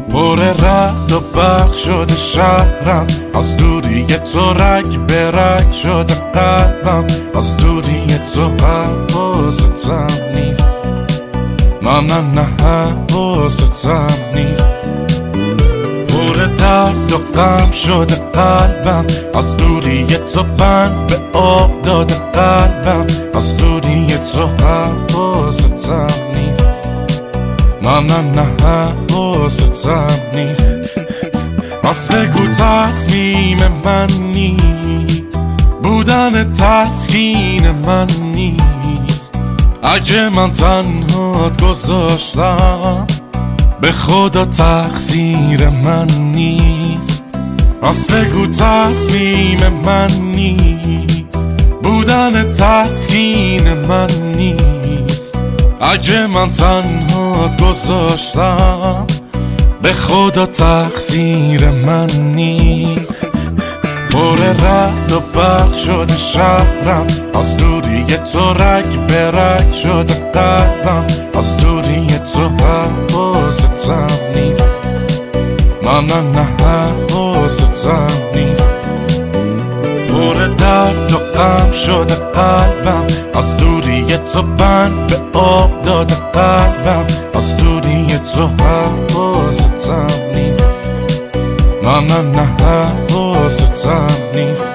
پر رد و برق شده شهرم، از دوری تو رگ به رگ شده قلبم، از دوری تو حواستم نیست، نه حواستم نیست. پر درد و غم شده قلبم، از دوری تو بند به آب داده قلبم، از دوری تو حواستم نیست، نه حواستم نیست. پس بگو تصمیم من نیست، بودن تسکین من نیست. اگه من تنهات گذاشتم، به خدا تقصیر من نیست. پس بگو تصمیم من نیست، بودن تسکین من نیست. اگه من تنهات گذاشتم، به خدا تقصیر من نیست. پر رد و برق شده شهرم، از دوری تو رگ به رگ شده قلبم، از دوری تو حواستم نیست، نه حواستم نیست. پر درد و غم شده قلبم، از دوری تو بند به آب داده قلبم، از دوری تو حواستم نیست، نه حواستم نیست.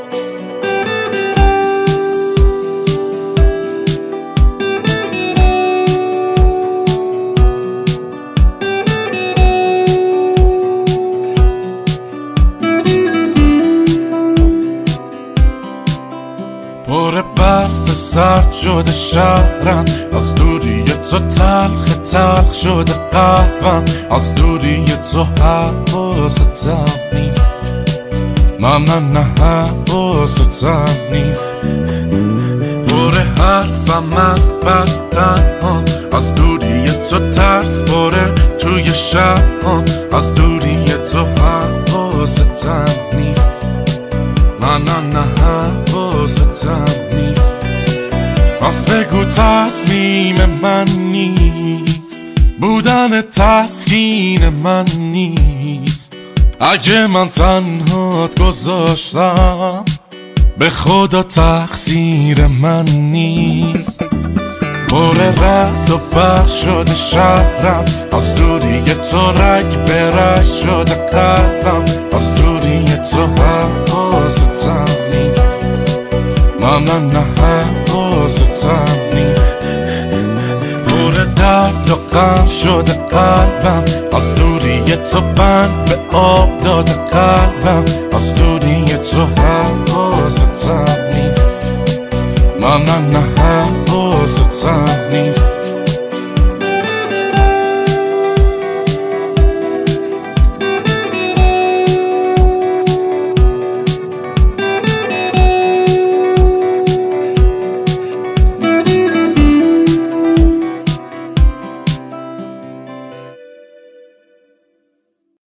پر برف سرد شده شهرم، از دوری تو تلخ شده قهوم، از دوری تو حواستم نیست، نه حواستم نیست. پر حرفم از بستنم، از دوری تو ترس پره توی شبم، از دوری تو حواستم نیست، نه حواستم نیست. پس بگو تصمیم من نیست، بودن تسکین من نیست. اگه من تنهات گذاشتم، به خدا تقصیر من نیست. پر رد و برق شده شهرم، از دوری تو رگ به رگ شده قلبم، از دوری تو حواستم نیست، نه حواستم نیست. پر درد و غم شده قلبم، از دوری تو بند به آب داده قلبم، از دوری تو حواستم نیست، نه